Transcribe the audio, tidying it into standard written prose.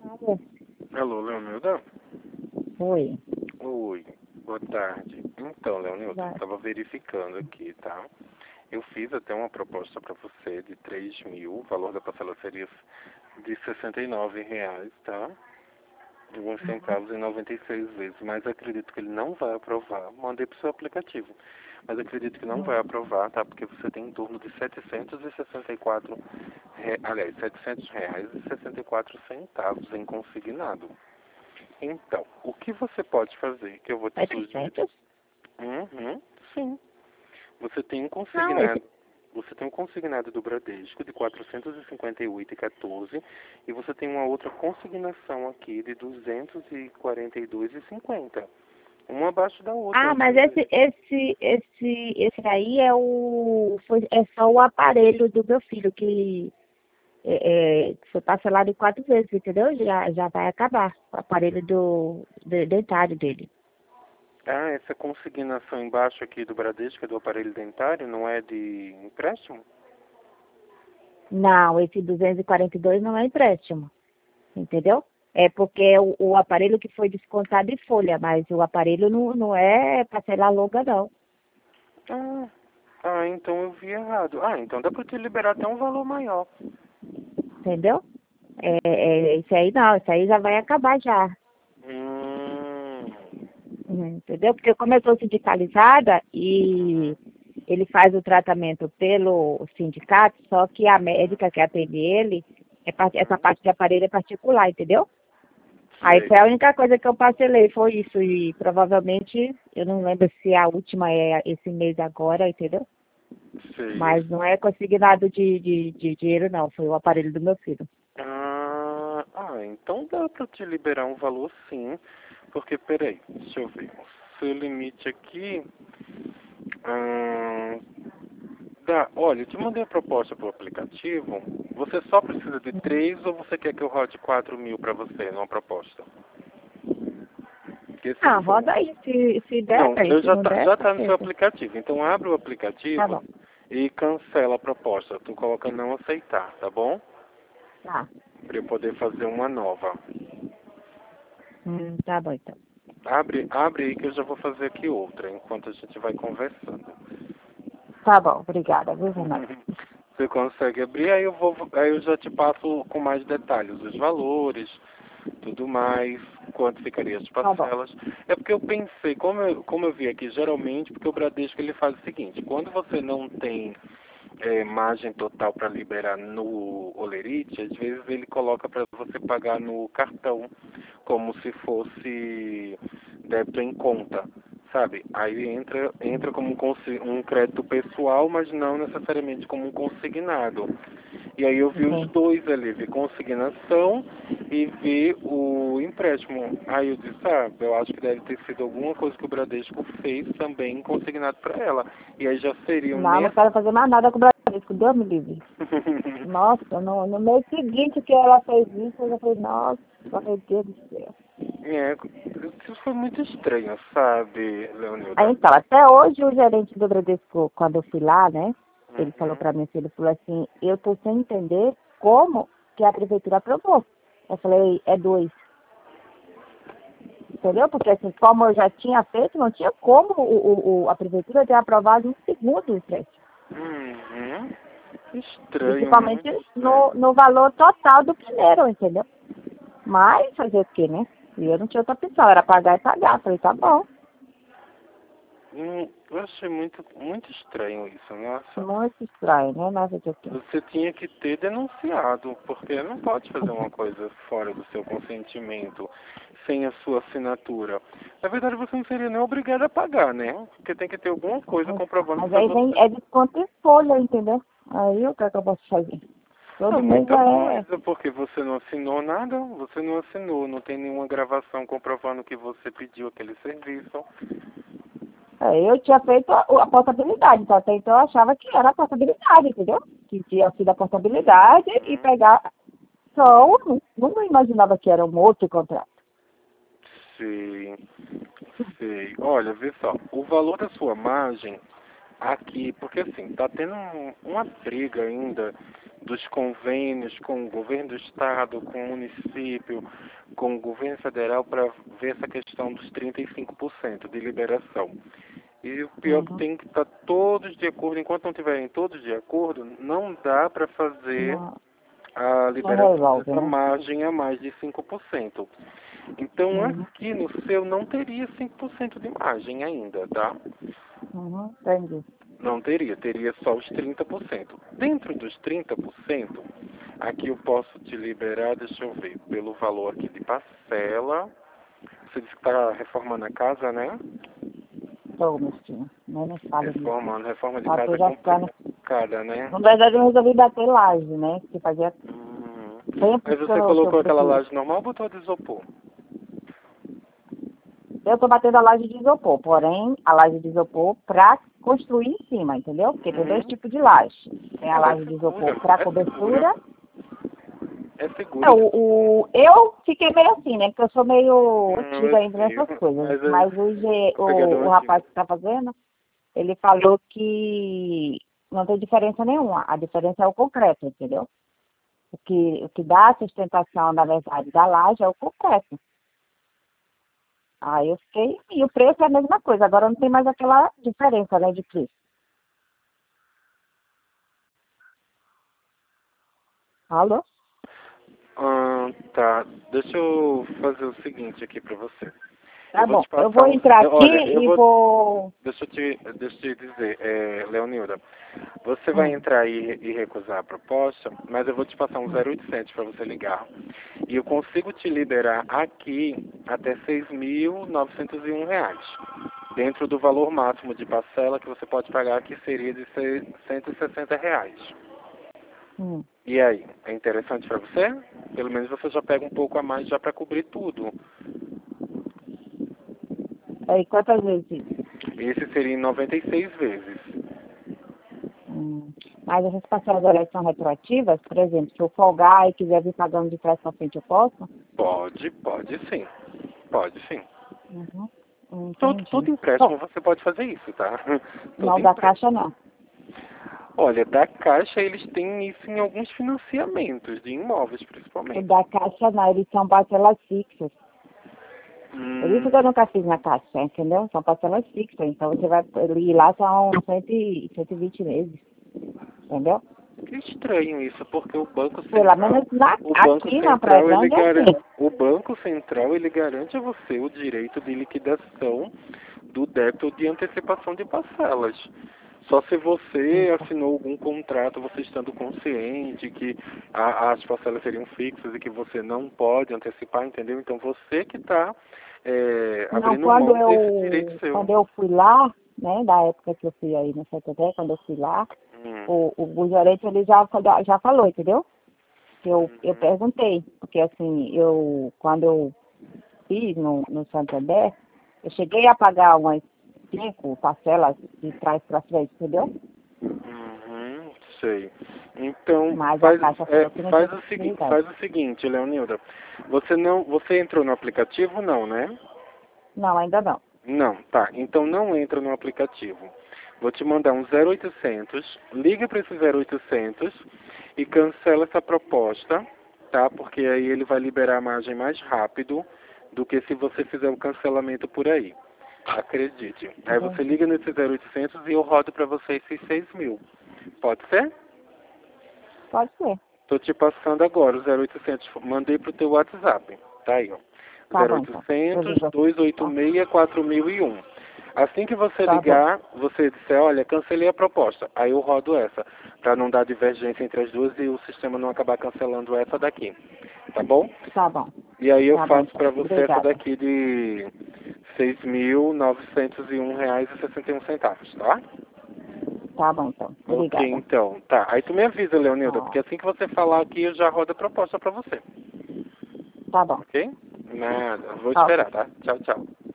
Alô? Alô, Leonilda? Oi. Oi, boa tarde. Então, Leonilda, eu Vai. estava verificando aqui, tá? Eu fiz até uma proposta para você de 3 mil, o valor da parcela seria de R$ 69, tá? De alguns centavos em 96 vezes, mas acredito que ele não vai aprovar. Mandei para o seu aplicativo, mas acredito que não vai aprovar, tá? Porque você tem em torno de 764, aliás, R$ 700,64 em consignado. Então, o que você pode fazer, que eu vou te sugerir? 700? Sim. Você tem um Não, consignado, você tem um consignado do Bradesco de 458,14 e você tem uma outra consignação aqui de 242,50. Uma abaixo da outra. mas esse aí é só o aparelho do meu filho, que foi parcelado em 4 vezes, entendeu? Já vai acabar o aparelho do dentário dele. Ah, essa consignação embaixo aqui do Bradesco é do aparelho dentário, não é de empréstimo? Não, esse 242 não é empréstimo, entendeu? É porque é o aparelho que foi descontado em folha, mas o aparelho não é parcela longa, não, Então eu vi errado. Então dá pra te liberar até um valor maior. entendeu? Esse aí não, esse aí já vai acabar já. Hum, Entendeu? Porque como eu sou sindicalizada e ele faz o tratamento pelo sindicato, só que a médica que atende ele, essa parte de aparelho é particular, entendeu? Aí sei, foi a única coisa que eu parcelei, foi isso. E provavelmente, eu não lembro se a última é esse mês agora, entendeu? sei. Mas não é consignado de dinheiro, não. Foi o aparelho do meu filho. Então dá pra te liberar um valor sim. Porque, peraí, deixa eu ver. O seu limite aqui. ah, Olha, eu te mandei a proposta pro aplicativo. Você só precisa de 3 ou você quer que eu rode 4 mil pra você numa proposta? Porque se for. Roda aí, se der, Não, bem. eu Se não der, já tá tá no seu certo. aplicativo. Então abre o Tá aplicativo bom. e cancela a proposta. Tu coloca não aceitar, tá bom? Tá. Pra eu poder fazer uma nova. Tá bom, então. Abre aí que eu já vou fazer aqui outra, enquanto a gente vai conversando. Tá bom, obrigada, viu, Renato? Você consegue abrir, aí eu já te passo com mais detalhes, os valores, tudo mais, quanto ficaria as Tá bom. parcelas. É porque eu pensei, como eu vi aqui, geralmente, porque o Bradesco ele faz o seguinte, quando você não tem margem total para liberar no Olerite, às vezes ele coloca para você pagar no cartão, como se fosse débito em conta, sabe? Aí entra como um crédito pessoal, mas não necessariamente como um consignado. E aí eu vi os Entendi. dois ali, vi consignação e vi o empréstimo. Aí eu disse, eu acho que deve ter sido alguma coisa que o Bradesco fez também consignado para ela. E aí já seriam Não, não nessa. quero fazer mais nada com o Bradesco, Deus me livre. Nossa, no mês seguinte que ela fez isso, eu já falei, nossa, meu Deus do céu. Isso foi muito estranho, sabe, Aí Leonilda? então, até hoje o gerente do Bradesco, quando eu fui lá, né, ele falou Uhum. pra mim, ele falou assim, eu tô sem entender como que a prefeitura aprovou. Eu falei, é 2. Entendeu? Porque assim, como eu já tinha feito, não tinha como a prefeitura ter aprovado um segundo empréstimo. Uhum. Estranho, Principalmente muito estranho. no valor total do primeiro, entendeu? Mas fazer o quê, né? E eu não tinha outra opção, era pagar e pagar. Falei, tá bom. Eu achei muito, muito estranho isso, nossa. Muito estranho, né? Mas fazer o quê? Você tinha que ter denunciado, porque não pode fazer uma coisa fora do seu consentimento, sem a sua assinatura. Na verdade, você não seria nem obrigado a pagar, né? Porque tem que ter alguma coisa comprovando que Mas foi aí vem, você. é desconto em folha, entendeu? Aí o que é que eu posso fazer? Não, Todo mês muita é. coisa, porque você não assinou nada, você não assinou, não tem nenhuma gravação comprovando que você pediu aquele serviço. Eu tinha feito a portabilidade, então até então eu achava que era a portabilidade, entendeu? Que tinha sido a portabilidade e Uhum. pegar só não imaginava que era um outro contrato. Sei, sei. Olha, vê só, o valor da sua margem aqui, porque assim, tá tendo uma briga ainda dos convênios com o governo do estado, com o município, com o governo federal para ver essa questão dos 35% de liberação. E o pior que Uhum. tem que estar todos de acordo, enquanto não tiverem todos de acordo, não dá para fazer Não, a não liberação resolve, dessa né? margem a mais de 5%. Então Uhum. aqui no seu não teria 5% de margem ainda, tá? Uhum. Entendi. Não teria, teria só os 30%. Dentro dos 30%, aqui eu posso te liberar, deixa eu ver, pelo valor aqui de parcela. Você disse que está reformando a casa, né? Tô, meu filho. Nem me fale disso. Reforma de Já casa tô é já ficando... complicada, né? Na verdade, eu resolvi bater laje, né? Que fazia Hum. tempo Mas que você eu colocou aquela preciso. laje normal ou botou a de isopor? Eu tô batendo a laje de isopor, porém, a laje de isopor pra construir em cima, entendeu? Porque tem dois Uhum. tipos de laje. Tem a Ela é laje de isopor segura, pra é segura, cobertura. é segura. Eu fiquei meio assim, né? Porque eu sou meio Eu antiga ainda sei, nessas coisas. mas Mas tô pegando o nojinho. rapaz que tá fazendo, ele falou que não tem diferença nenhuma. A diferença é o concreto, entendeu? O que dá a sustentação, na verdade, da laje é o concreto. Aí eu fiquei, e o preço é a mesma coisa, agora não tem mais aquela diferença, né, de preço. Alô? Tá. Deixa eu fazer o seguinte aqui pra você. Eu Tá vou bom, te eu passar vou uns. entrar aqui Olha, eu e vou. vou... Deixa eu te dizer, Leonilda, você vai Hum, entrar e recusar a proposta, mas eu vou te passar um 0800 para você ligar. E eu consigo te liberar aqui até R$ 6.901, dentro do valor máximo de parcela que você pode pagar, que seria de R$ 160. hum. E aí, é interessante para você? Pelo menos você já pega um pouco a mais já para cobrir tudo. Aí, quantas vezes isso? Esse seria em 96 vezes. Mas essas parcelas elas são retroativas, por exemplo, se eu folgar e quiser vir pagando de trás para frente, eu posso? Pode sim. Pode sim. Uhum. Todo Entendi. empréstimo Bom, você pode fazer isso, tá? Todo não da empréstimo. Caixa, não. Olha, da Caixa eles têm isso em alguns financiamentos de imóveis, O principalmente. da Caixa, não, eles são parcelas fixas. Por isso Hum, que eu nunca fiz na Caixa, entendeu? São parcelas fixas. Então você vai ir lá, são 120 meses, entendeu? que estranho isso, porque Pelo menos aqui na Praia Grande é assim. O Banco Central ele garante a você o direito de liquidação do débito de antecipação de parcelas. Só se você Eita. assinou algum contrato, você estando consciente que as parcelas seriam fixas e que você não pode antecipar, entendeu? Então você que está Não, abrindo mão desse direito seu. quando eu fui lá, né, da época que eu fui aí no CTT, quando eu fui lá, Hum, o gerente ele já falou, entendeu? Eu uhum, perguntei, porque assim, quando eu fiz no Santander, eu cheguei a pagar umas 5 parcelas de trás para frente, entendeu? sei. Então Mas a Caixa falou que não tinha possibilidade. faz o seguinte, Leonilda. Você entrou no aplicativo, não, né? Não, ainda não. Não, tá. Então não entra no aplicativo. Vou te mandar um 0800, liga para esse 0800 e cancela essa proposta, tá? Porque aí ele vai liberar a margem mais rápido do que se você fizer o cancelamento por aí. Acredite. Aí você Entendi. liga nesse 0800 e eu rodo para você esses 6.000. Pode ser? Pode ser. Tô te passando agora o 0800. Mandei pro teu WhatsApp. Tá aí, ó. Tá bom, então. Eu 0800 ligo aqui. Tá, 286 4001. Assim que você tá bom. ligar, você disser, olha, cancelei a proposta. Aí eu rodo essa, para não dar divergência entre as duas e o sistema não acabar cancelando essa daqui. Tá bom? Tá bom. E aí eu Tá bom, faço então. para você essa Obrigada. daqui de R$ 6.901,61, tá? Tá bom, então. Ok, Obrigada. então. Tá. Aí tu me avisa, Leonilda, porque Ó, assim que você falar aqui, eu já rodo a proposta para você. tá bom. Ok? Nada. Vou Tá esperar, ok. tá? Tchau, tchau.